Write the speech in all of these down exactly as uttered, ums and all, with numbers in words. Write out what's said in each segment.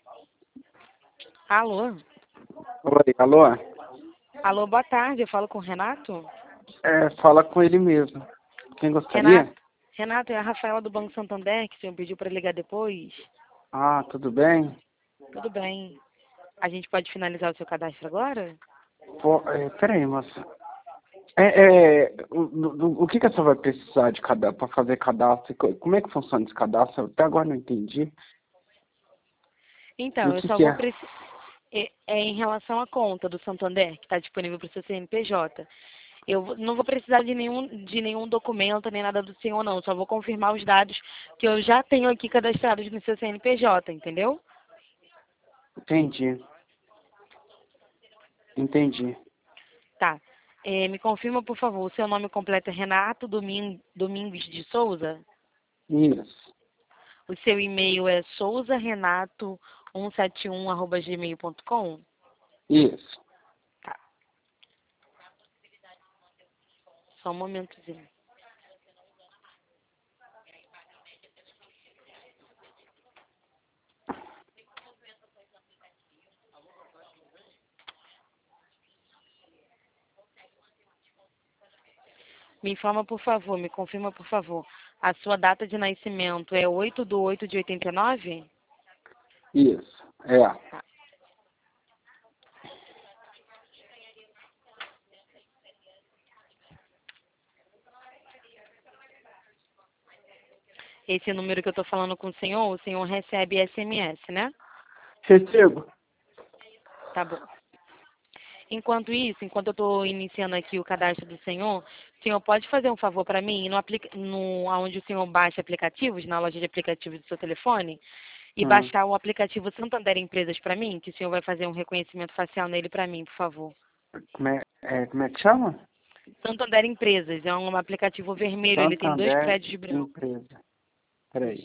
Alô? Oi, alô? Alô, boa tarde. Eu falo com o Renato? É, fala com ele mesmo. Quem gostaria? Renato, Renato, é a Rafaela do Banco Santander, que o senhor pediu para ligar depois. Ah, tudo bem? Tudo bem. A gente pode finalizar o seu cadastro agora? Pô, é, peraí, moça. É, é, o, o, o que que a senhora vai precisar de cada para fazer cadastro? Co- Como é que funciona esse cadastro? Até agora não entendi. E Então, o eu que só que vou é? precisar... É, é em relação à conta do Santander, que está disponível para o seu C N P J. Eu vou- não vou precisar de nenhum, de nenhum documento, nem nada do senhor, não. Só vou confirmar os dados que eu já tenho aqui cadastrados no seu C N P J, entendeu? Entendi. Entendi. Tá. É, me confirma, por favor, o seu nome completo é Renato Domin- Domingues de Souza? Isso. O seu e-mail é souzarenato cento e setenta e um arroba gmail ponto com? Isso. Tá, só um momentozinho. Me informa, por favor, me confirma, por favor. A sua data de nascimento é oito de oito de oitenta e nove? Isso. É. Tá. Esse número que eu estou falando com o senhor, o senhor recebe S M S, né? Recebo. Tá bom. Enquanto isso, enquanto eu estou iniciando aqui o cadastro do senhor, o senhor pode fazer um favor para mim, no, aplica no onde o senhor baixa aplicativos, na loja de aplicativos do seu telefone, e Hum. baixar o aplicativo Santander Empresas para mim, que o senhor vai fazer um reconhecimento facial nele para mim, por favor. Como é, é, como é que chama? Santander Empresas é um aplicativo vermelho, ele tem dois Santander prédios brancos. Empresa. Peraí.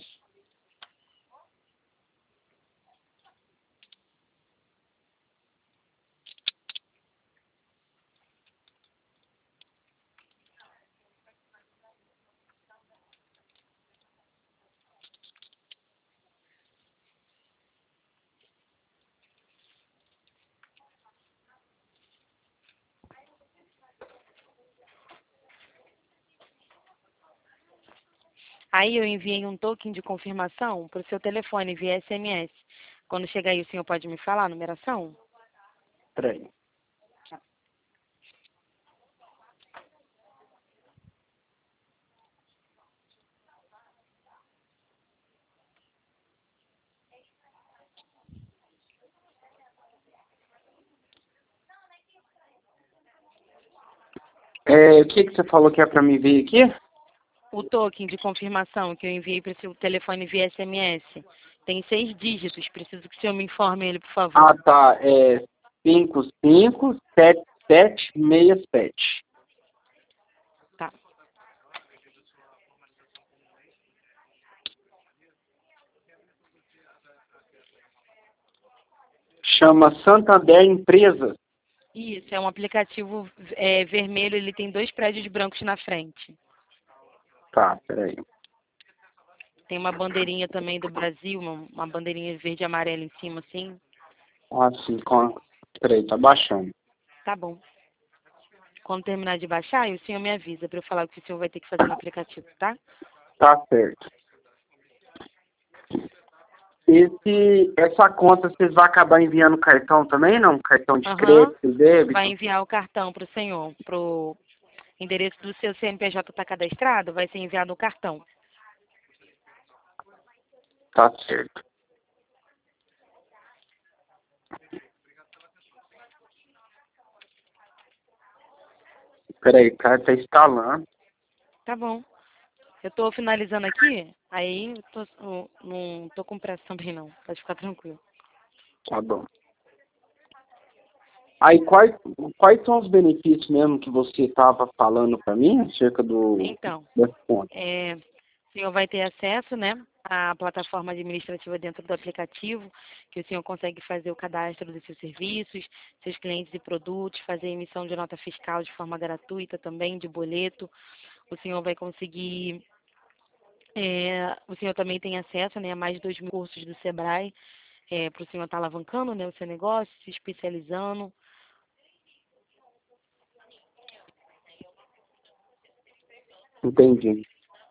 Aí eu enviei um token de confirmação para o seu telefone via S M S. Quando chegar aí, o senhor pode me falar a numeração? Peraí. É, o que que você falou que é pra me ver aqui? O token de confirmação que eu enviei para o seu telefone via S M S tem seis dígitos. Preciso que o senhor me informe ele, por Ah, favor. tá. É cinco cinco sete sete seis sete. Tá. Chama Santander Empresas. Isso, é um aplicativo é, vermelho, ele tem dois prédios brancos na frente. Tá, peraí. Tem uma bandeirinha também do Brasil, uma, uma bandeirinha verde e amarela em cima, assim. Ah, sim, com... Peraí, tá baixando. Tá bom. Quando terminar de baixar, aí o senhor me avisa para eu falar o que o senhor vai ter que fazer no aplicativo, tá? Tá certo. Esse, essa conta vocês vão acabar enviando cartão também, não? Cartão de Aham. crédito, Vai débito? enviar o cartão para o senhor, pro endereço do seu C N P J está cadastrado, vai ser enviado o cartão. Tá certo. Peraí, o cara tá instalando. Tá bom. Eu tô finalizando aqui, aí eu tô, eu não tô com pressa também não, pode ficar tranquilo. Tá bom. Aí, quais, quais são os benefícios mesmo que você estava falando para mim acerca do Então, dessa conta? é, o senhor vai ter acesso, né, à plataforma administrativa dentro do aplicativo, que o senhor consegue fazer o cadastro dos seus serviços, seus clientes e produtos, fazer emissão de nota fiscal de forma gratuita também, de boleto. O senhor vai conseguir, é, o senhor também tem acesso, né, a mais de dois mil cursos do Sebrae, é, para o senhor estar alavancando, né, o seu negócio, se especializando. Entendi.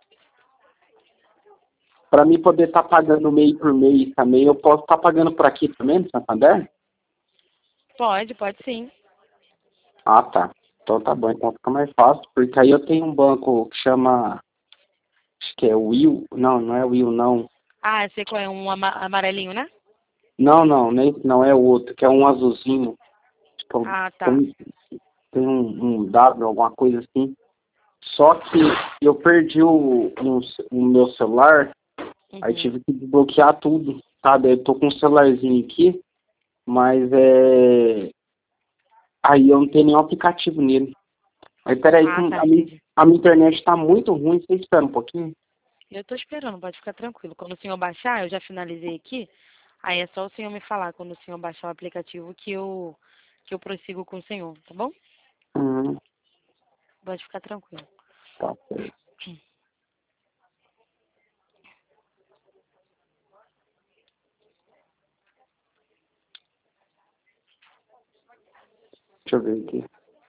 Para mim poder estar pagando mês por mês também, eu posso estar pagando por aqui também, no Santander? Pode, pode sim. Ah, tá. Então tá bom, então fica mais fácil, porque aí eu tenho um banco que chama, acho que é Will, não, não é Will, não. Ah, sei qual é, um ama- amarelinho, né? Não, não, nem, não é o outro, que é um azulzinho. Que eu- Ah, tá. tem tem um, um W, alguma coisa assim. Só que eu perdi o, um, o meu celular, aí Uhum. tive que desbloquear tudo, sabe? Eu tô com um celularzinho aqui, mas é. Aí eu não tenho nenhum aplicativo nele. Aí peraí, que Ah, tá, a minha, entendi. a minha internet tá muito ruim, você espera um pouquinho? Eu tô esperando, pode ficar tranquilo. Quando o senhor baixar, eu já finalizei aqui, aí é só o senhor me falar quando o senhor baixar o aplicativo que eu, que eu prossigo com o senhor, tá bom? Hum, Pode ficar tranquilo. tá certo. Deixa eu ver aqui.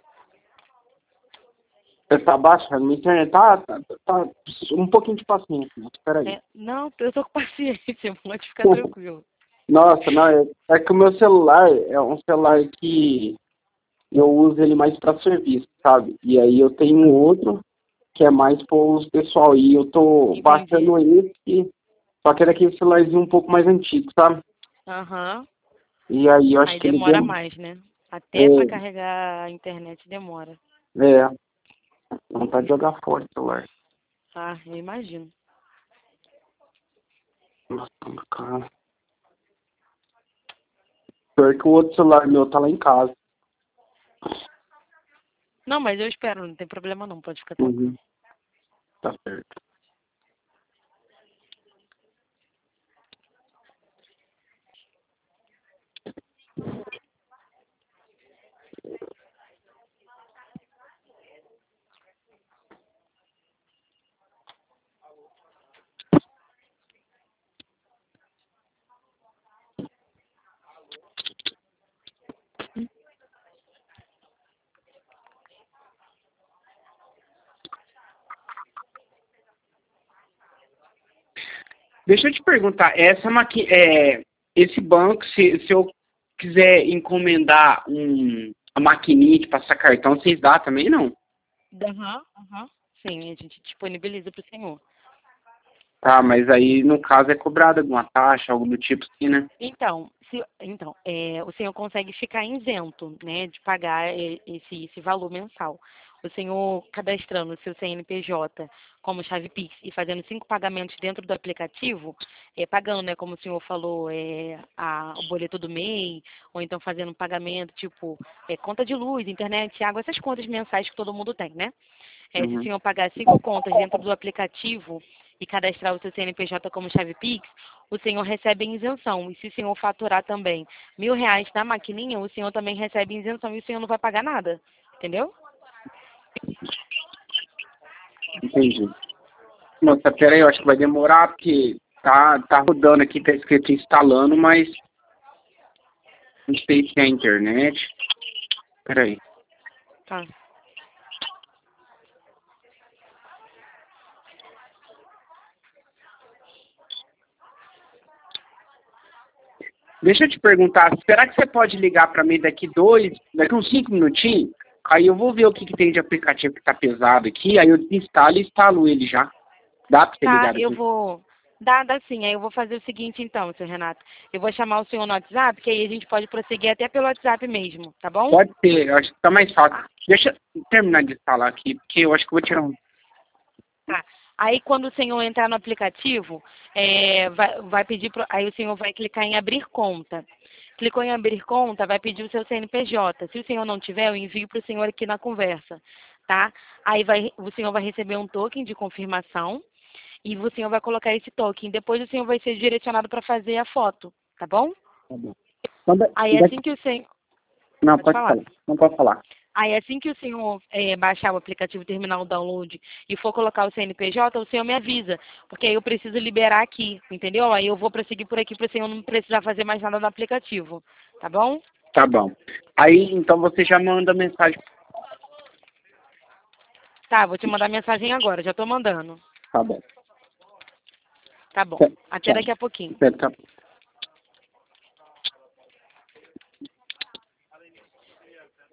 Você tá baixando? Minha internet tá, tá, tá um pouquinho de paciência, mas peraí. É, não, eu tô com paciência, pode ficar tranquilo. Nossa, não, é, é que o meu celular é um celular que eu uso ele mais para serviço, sabe? E aí eu tenho um outro que é mais para os pessoal. E eu tô Entendi. baixando esse, só que era aquele celularzinho um pouco mais antigo, sabe? Aham. E aí eu acho Aí que ele demora deu. mais, né? Até pra É, carregar a internet demora. é, vontade de jogar fora o celular. Ah, eu imagino. Nossa, cara. Pior que o outro celular meu tá lá em casa. Não, mas eu espero, não tem problema não, pode ficar Uhum, tranquilo. tá certo. Deixa eu te perguntar, essa maqui é, esse banco, se, se eu quiser encomendar um, a maquininha de passar cartão, vocês dão também, não? Aham, aham. Sim, a gente disponibiliza pro senhor. Tá, mas aí no caso é cobrada alguma taxa, algo do tipo assim, né? Então, se, então é, o senhor consegue ficar isento, né, de pagar é, esse, esse valor mensal. O senhor cadastrando o seu C N P J como chave Pix e fazendo cinco pagamentos dentro do aplicativo, é, pagando, né, como o senhor falou, é, a, o boleto do mês, ou então fazendo um pagamento tipo é, conta de luz, internet, água, essas contas mensais que todo mundo tem, né? É, se o Uhum. senhor pagar cinco contas dentro do aplicativo e cadastrar o seu C N P J como chave Pix, o senhor recebe isenção. E se o senhor faturar também mil reais na maquininha, o senhor também recebe isenção e o senhor não vai pagar nada. Entendeu? Entendi. Nossa, pera aí, eu acho que vai demorar, porque tá, tá rodando aqui, tá escrito instalando, mas não sei se é a internet. Pera aí. Tá. Deixa eu te perguntar, será que você pode ligar para mim daqui dois, daqui uns cinco minutinhos? Aí eu vou ver o que, que tem de aplicativo que tá pesado aqui, aí eu desinstalo e instalo ele já. Dá para você Tá, ligar eu aqui? vou. Dá, dá sim. Aí eu vou fazer o seguinte então, seu Renato. Eu vou chamar o senhor no WhatsApp, que aí a gente pode prosseguir até pelo WhatsApp mesmo, tá bom? Pode ser, eu acho que tá mais fácil. Deixa eu terminar de instalar aqui, porque eu acho que eu vou tirar um. Tá. Aí quando o senhor entrar no aplicativo, é, vai, vai pedir, pro, aí o senhor vai clicar em abrir conta. Clicou em abrir conta, vai pedir o seu C N P J. Se o senhor não tiver, eu envio para o senhor aqui na conversa, tá? Aí vai, o senhor vai receber um token de confirmação e o senhor vai colocar esse token. Depois o senhor vai ser direcionado para fazer a foto, tá bom? Tá bom. Quando, Aí daqui, assim que o senhor... não, Pode pode falar. falar. Não pode falar. Aí assim que o senhor é, baixar o aplicativo, terminar o download e for colocar o C N P J, o senhor me avisa, porque aí eu preciso liberar aqui, entendeu? Aí eu vou prosseguir por aqui para o senhor não precisar fazer mais nada no aplicativo, tá bom? Tá bom. Aí, então você já manda mensagem. Tá, vou te mandar mensagem agora, já tô mandando. Tá bom. Tá bom. Até Tchau. daqui a pouquinho. Tá.